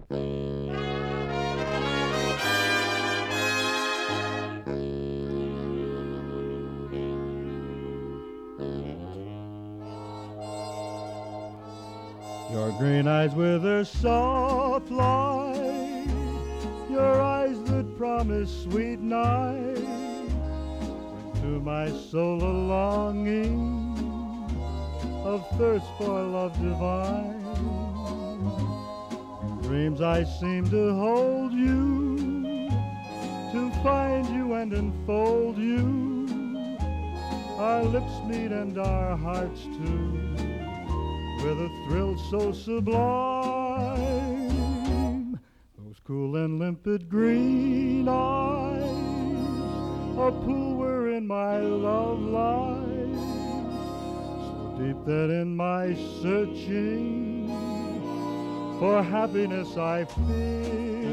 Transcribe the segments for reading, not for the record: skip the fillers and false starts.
Your green eyes with their soft light, your eyes that promise sweet night, bring to my soul a longing of thirst for love divine. In dreams I seem to hold you, to find you and enfold you. Our lips meet and our hearts too, with a thrill so sublime. Those cool and limpid green eyes, a pool wherein my love lies, so deep that in my searching for happiness I fear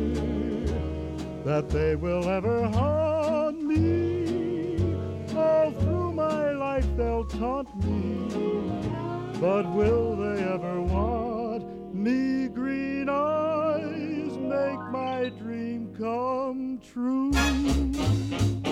that they will ever haunt me. All through my life they'll taunt me, but will they ever want me? Green eyes make my dream come true.